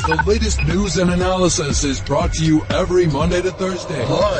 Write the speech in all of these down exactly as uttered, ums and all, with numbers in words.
The latest news and analysis is brought to you every Monday to Thursday.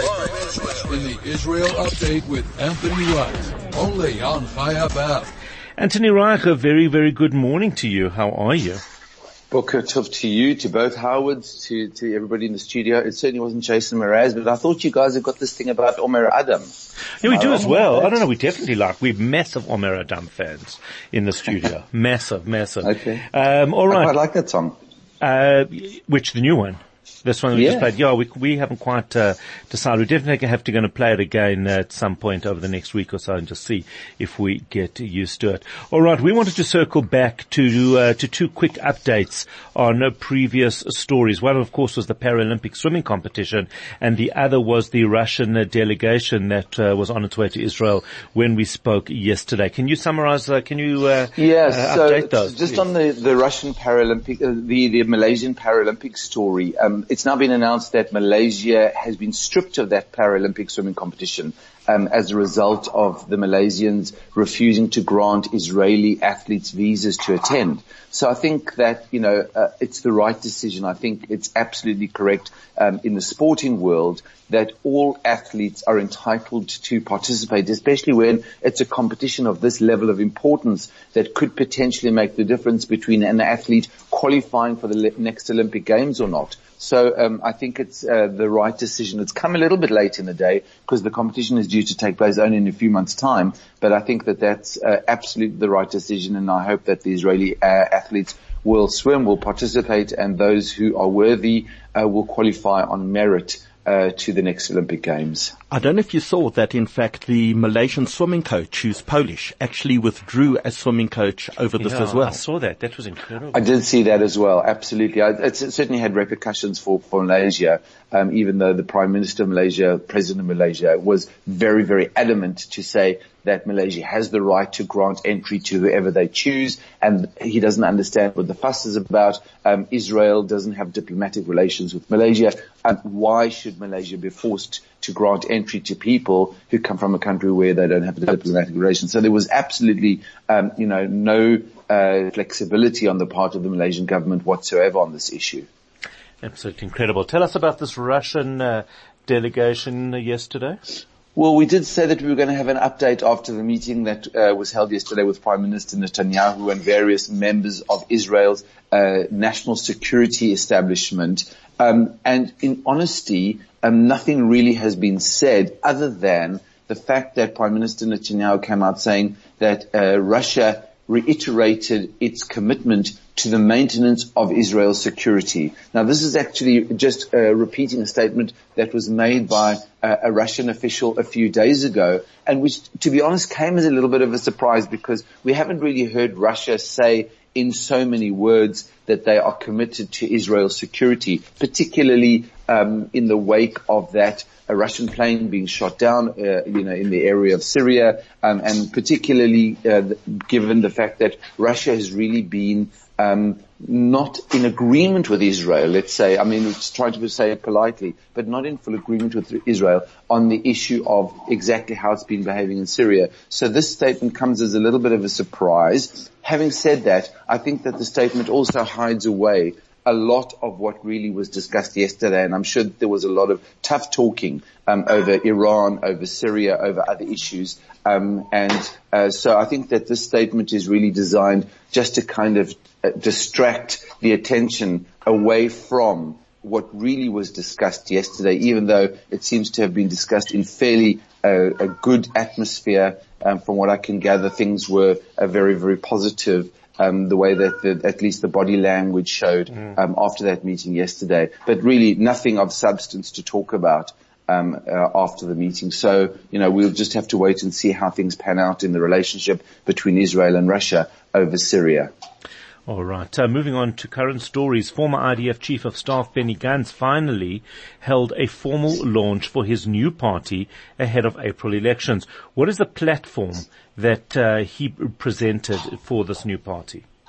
Live in the Israel Update with Anthony Reich. Only on Chai F M. Anthony Reich, a very, very good morning to you. How are you? Boker Tov to you, to both Howards, to, to everybody in the studio. It certainly wasn't Jason Mraz, but I thought you guys have got this thing about Omer Adam. Yeah, we do as well. I don't know, we definitely like, we're massive Omer Adam fans in the studio. massive, massive. Okay. Um, all right. I quite like that song. Uh, which, the new one? This one we yeah. just played. Yeah, we, we haven't quite, uh, decided. We definitely have to going to play it again uh, at some point over the next week or so and just see if we get used to it. All right. We wanted to circle back to, uh, to two quick updates on uh, previous stories. One, of course, was the Paralympic swimming competition, and the other was the Russian uh, delegation that uh, was on its way to Israel when we spoke yesterday. Can you summarize, uh, can you, uh, yeah, uh, so update those? Just please? on the, the Russian Paralympic, uh, the, the Malaysian Paralympic story, um, it's now been announced that Malaysia has been stripped of that Paralympic swimming competition um, as a result of the Malaysians refusing to grant Israeli athletes visas to attend. So I think that, you know, uh, it's the right decision. I think it's absolutely correct um, in the sporting world that all athletes are entitled to participate, especially when it's a competition of this level of importance that could potentially make the difference between an athlete qualifying for the le- next Olympic Games or not. So um, I think it's uh, the right decision. It's come a little bit late in the day because the competition is due to take place only in a few months' time. But I think that that's uh, absolutely the right decision, and I hope that the Israeli uh, athletes will swim, will participate, and those who are worthy uh, will qualify on merit Uh, to the next Olympic Games. I don't know if you saw that, in fact, the Malaysian swimming coach, who's Polish, actually withdrew as swimming coach over this yeah, as well. I saw that. That was incredible. I did see that as well, absolutely. I, it certainly had repercussions for, for Malaysia, um, even though the Prime Minister of Malaysia, President of Malaysia, was very, very adamant to say that Malaysia has the right to grant entry to whoever they choose, and he doesn't understand what the fuss is about. Um, Israel doesn't have diplomatic relations with Malaysia, and why should Malaysia be forced to grant entry to people who come from a country where they don't have diplomatic relations? So there was absolutely, um, you know, no uh, flexibility on the part of the Malaysian government whatsoever on this issue. Absolutely incredible. Tell us about this Russian uh, delegation yesterday. Well, we did say that we were going to have an update after the meeting that uh, was held yesterday with Prime Minister Netanyahu and various members of Israel's uh, national security establishment. Um, and in honesty, um, nothing really has been said other than the fact that Prime Minister Netanyahu came out saying that uh, Russia reiterated its commitment to the maintenance of Israel's security. Now, this is actually just uh, repeating a statement that was made by uh, a Russian official a few days ago, and which, to be honest, came as a little bit of a surprise because we haven't really heard Russia say in so many words that they are committed to Israel's security, particularly um, in the wake of that a Russian plane being shot down, uh, you know, in the area of Syria, um, and particularly uh, given the fact that Russia has really been um, not in agreement with Israel, let's say, I mean, it's trying to say it politely, but not in full agreement with Israel on the issue of exactly how it's been behaving in Syria. So this statement comes as a little bit of a surprise. Having said that, I think that the statement also hides away a lot of what really was discussed yesterday, and I'm sure there was a lot of tough talking um, over Iran, over Syria, over other issues. Um, and uh, so I think that this statement is really designed just to kind of uh, distract the attention away from what really was discussed yesterday, even though it seems to have been discussed in fairly uh, a good atmosphere. Um, from what I can gather, things were uh, very, very positive. Um, the way that the, at least the body language showed um, after that meeting yesterday, but really nothing of substance to talk about um, uh, after the meeting. So, you know, we'll just have to wait and see how things pan out in the relationship between Israel and Russia over Syria. All right. Uh, moving on to current stories. Former I D F Chief of Staff Benny Gantz finally held a formal launch for his new party ahead of April elections. What is the platform that uh, he presented for this new party?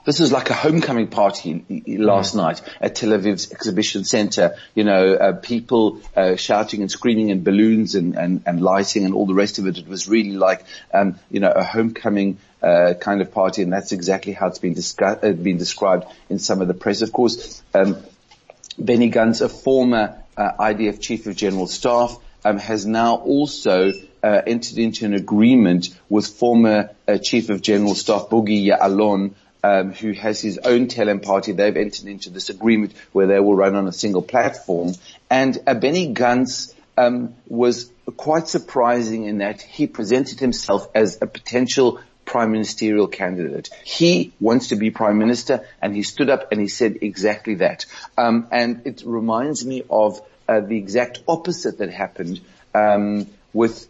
This was like a homecoming party last mm. night at Tel Aviv's exhibition center. You know, uh, people uh, shouting and screaming and balloons and, and, and lighting and all the rest of it. It was really like, um, you know, a homecoming uh, kind of party, and that's exactly how it's been, discuss- uh, been described in some of the press. Of course, um, Benny Gantz, a former uh, I D F Chief of General Staff, um, has now also uh, entered into an agreement with former uh, Chief of General Staff Bogi Ya'alon, Um, who has his own Telem party. They've entered into this agreement where they will run on a single platform. And uh, Benny Gantz um, was quite surprising in that he presented himself as a potential prime ministerial candidate. He wants to be prime minister, and he stood up and he said exactly that. Um, and it reminds me of uh, the exact opposite that happened um, with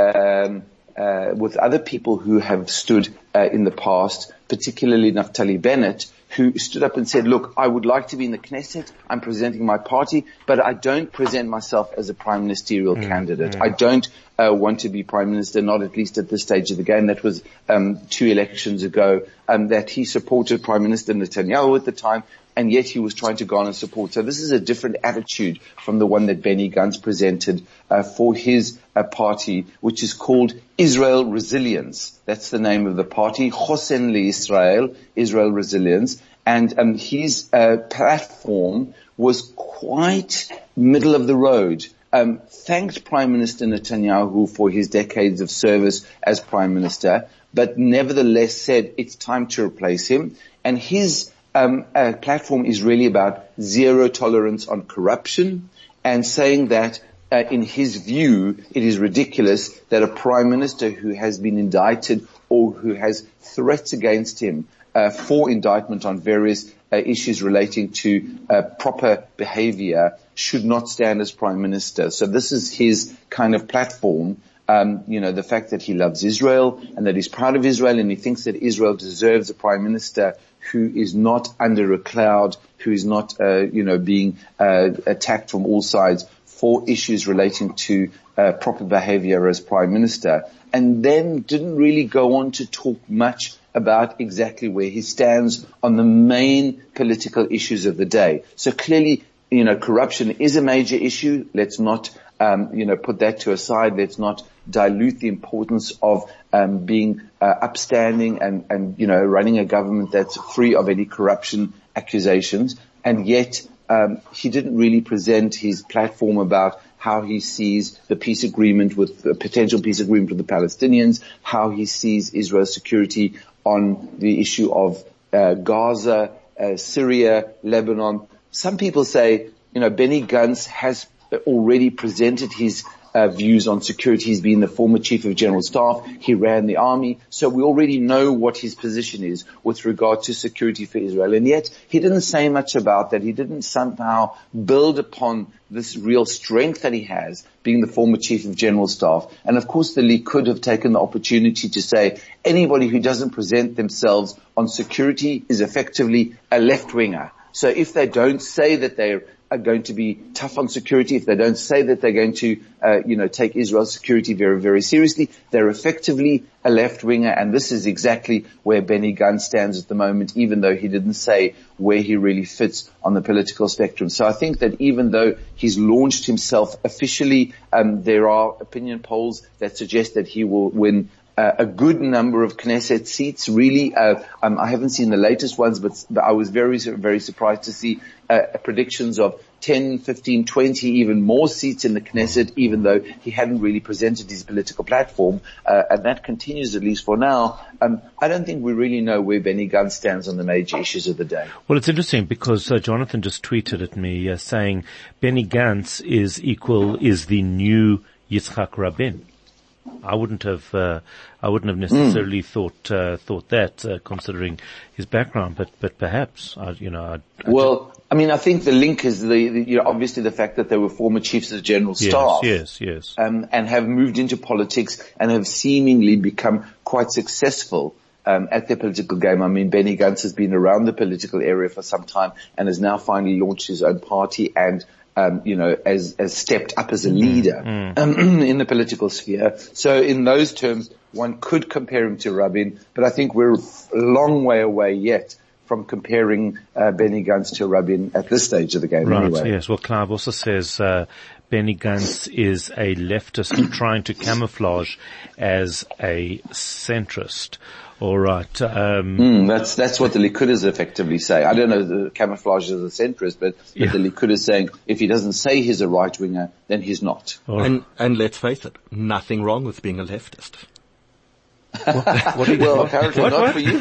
um, uh, with other people who have stood uh, in the past, particularly Naftali Bennett, who stood up and said, look, I would like to be in the Knesset. I'm presenting my party, but I don't present myself as a prime ministerial mm, candidate. Mm. I don't uh, want to be prime minister, not at least at this stage of the game. That was um, two elections ago, um, that he supported Prime Minister Netanyahu at the time, and yet he was trying to garner support. So this is a different attitude from the one that Benny Gantz presented uh, for his uh, party, which is called Israel Resilience. That's the name of the party, Chosen LeIsrael, Israel Resilience. And um, his uh, platform was quite middle of the road. Um, thanked Prime Minister Netanyahu for his decades of service as Prime Minister, but nevertheless said it's time to replace him. And his Um, uh, platform is really about zero tolerance on corruption, and saying that uh, in his view it is ridiculous that a prime minister who has been indicted or who has threats against him uh, for indictment on various uh, issues relating to uh, proper behavior should not stand as prime minister. So this is his kind of platform. Um, you know, the fact that he loves Israel and that he's proud of Israel, and he thinks that Israel deserves a prime minister who is not under a cloud, who is not, uh, you know, being uh, attacked from all sides for issues relating to uh, proper behavior as prime minister, and then didn't really go on to talk much about exactly where he stands on the main political issues of the day. So clearly, you know, corruption is a major issue. Let's not Um, you know, put that to a side. Let's not dilute the importance of um, being uh, upstanding and, and, you know, running a government that's free of any corruption accusations. And yet, um, he didn't really present his platform about how he sees the peace agreement with the potential peace agreement with the Palestinians, how he sees Israel's security on the issue of uh, Gaza, uh, Syria, Lebanon. Some people say, you know, Benny Gantz has already presented his uh, views on security. He's been the former Chief of General Staff. He ran the army. So we already know what his position is with regard to security for Israel. And yet he didn't say much about that. He didn't somehow build upon this real strength that he has, being the former Chief of General Staff. And of course the League could have taken the opportunity to say anybody who doesn't present themselves on security is effectively a left-winger. So if they don't say that they're are going to be tough on security, if they don't say that they're going to, uh, you know, take Israel's security very, very seriously, they're effectively a left-winger, and this is exactly where Benny Gantz stands at the moment, even though he didn't say where he really fits on the political spectrum. So I think that even though he's launched himself officially, um, there are opinion polls that suggest that he will win Uh, a good number of Knesset seats, really. Uh, um, I haven't seen the latest ones, but, but I was very, very surprised to see uh, predictions of ten, fifteen, twenty, even more seats in the Knesset, even though he hadn't really presented his political platform. Uh, and that continues, at least for now. Um, I don't think we really know where Benny Gantz stands on the major issues of the day. Well, it's interesting because uh, Jonathan just tweeted at me uh, saying Benny Gantz is equal, is the new Yitzhak Rabin. I wouldn't have, uh, I wouldn't have necessarily mm. thought, uh, thought that, uh, considering his background, but, but perhaps, I, you know, I, I well, I mean, I think the link is the, the, you know, obviously the fact that they were former chiefs of general staff. Yes, yes, yes. Um, and have moved into politics and have seemingly become quite successful, um, at their political game. I mean, Benny Gantz has been around the political area for some time and has now finally launched his own party and Um, you know, as, as stepped up as a leader mm, mm. Um, in the political sphere. So in those terms, one could compare him to Rabin, but I think we're a long way away yet from comparing uh, Benny Gantz to Rabin at this stage of the game. Right, anyway. Yes, well, Clive also says uh, Benny Gantz is a leftist trying to camouflage as a centrist. All right. Um, mm, that's that's what the Likud effectively say. I don't know the camouflage as a centrist, but, but yeah. the Likud is saying if he doesn't say he's a right winger, then he's not. Right. And and let's face it, nothing wrong with being a leftist. What, what you, well, apparently what, not what? for you.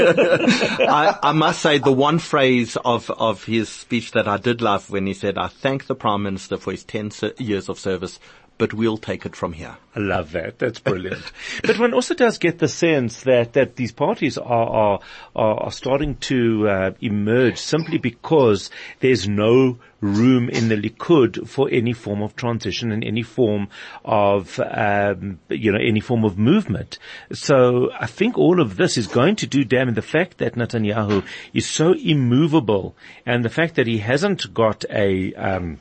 I, I must say the one phrase of, of his speech that I did love when he said, I thank the Prime Minister for his ten years of service, but we'll take it from here. I love that. That's brilliant. But one also does get the sense that, that these parties are, are, are starting to uh, emerge simply because there's no room in the Likud for any form of transition and any form of, um, you know, any form of movement. So I think all of this is going to do damage. The fact that Netanyahu is so immovable and the fact that he hasn't got a, um,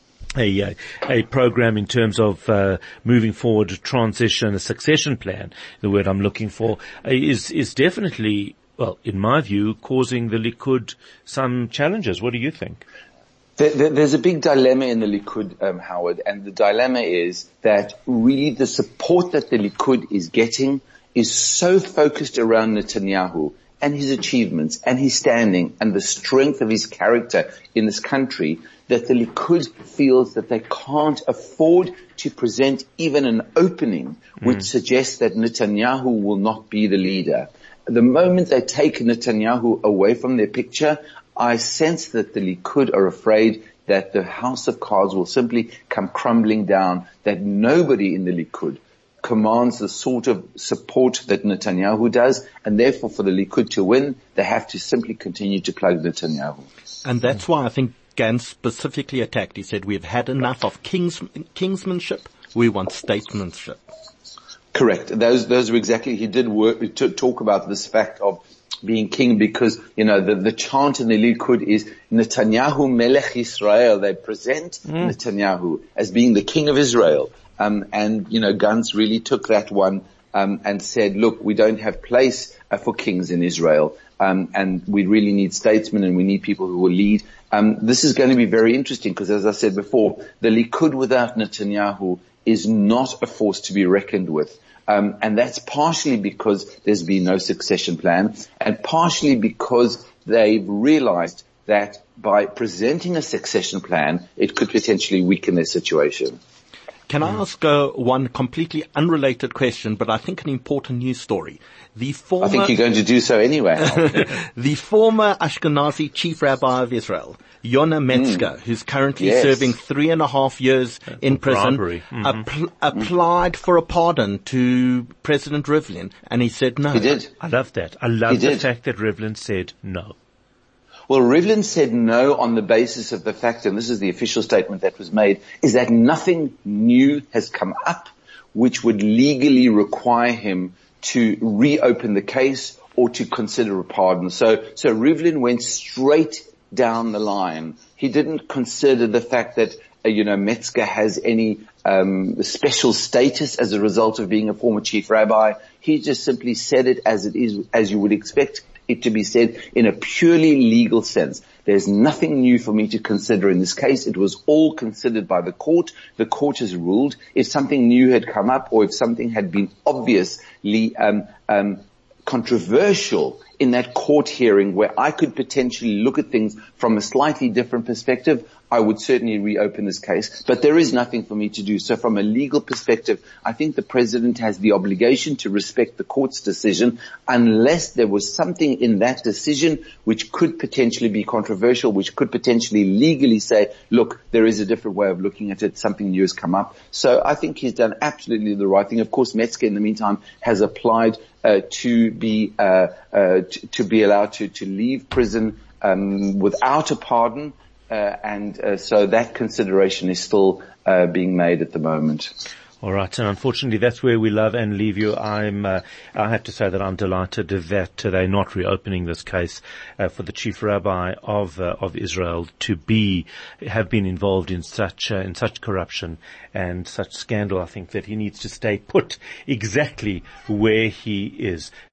a, a program in terms of, uh, moving forward, transition, a succession plan, the word I'm looking for, uh, is, is definitely, well, in my view, causing the Likud some challenges. What do you think? There's a big dilemma in the Likud, um, Howard, and the dilemma is that really the support that the Likud is getting is so focused around Netanyahu and his achievements and his standing and the strength of his character in this country that the Likud feels that they can't afford to present even an opening which mm. suggests that Netanyahu will not be the leader. The moment they take Netanyahu away from their picture, I sense that the Likud are afraid that the house of cards will simply come crumbling down, that nobody in the Likud commands the sort of support that Netanyahu does, and therefore for the Likud to win, they have to simply continue to plug Netanyahu. And that's why I think Gantz specifically attacked. He said, we've had enough of kings, kingsmanship, we want statesmanship. Correct. Those, those were exactly, he did work, to talk about this fact of being king because, you know, the, the chant in the Likud is Netanyahu Melech Israel. They present mm. Netanyahu as being the king of Israel. Um, and, you know, Gantz really took that one, um, and said, look, we don't have place uh, for kings in Israel. Um, and we really need statesmen and we need people who will lead. Um, this is going to be very interesting because, as I said before, the Likud without Netanyahu is not a force to be reckoned with. Um, and that's partially because there's been no succession plan and partially because they've realized that by presenting a succession plan, it could potentially weaken their situation. Can I ask uh, one completely unrelated question, but I think an important news story? The former, I think you're going to do so anyway. The former Ashkenazi chief rabbi of Israel, Yonah Metzger, mm. who's currently yes. serving three and a half years uh, in prison, mm-hmm. app- applied for a pardon to President Rivlin, and he said no. He did. I love that. I love the fact that Rivlin said no. Well, Rivlin said no on the basis of the fact, and this is the official statement that was made, is that nothing new has come up which would legally require him to reopen the case or to consider a pardon. So, so Rivlin went straight down the line. He didn't consider the fact that, uh, you know, Metzger has any um special status as a result of being a former chief rabbi. He just simply said it as it is, as you would expect it to be said, in a purely legal sense. There's nothing new for me to consider in this case. It was all considered by the court. The court has ruled. If something new had come up or if something had been obviously um, um, controversial in that court hearing where I could potentially look at things from a slightly different perspective, I would certainly reopen this case. But there is nothing for me to do. So from a legal perspective, I think the president has the obligation to respect the court's decision unless there was something in that decision which could potentially be controversial, which could potentially legally say, look, there is a different way of looking at it. Something new has come up. So I think he's done absolutely the right thing. Of course, Metzger in the meantime has applied uh, to be uh, uh, to, to be allowed to, to leave prison um, without a pardon. Uh, and uh, so that consideration is still uh, being made at the moment. All right, and unfortunately, that's where we love and leave you. I'm, uh, I have to say that I'm delighted that they're not reopening this case uh, for the chief rabbi of uh, of Israel to be have been involved in such uh, in such corruption and such scandal. I think that he needs to stay put exactly where he is.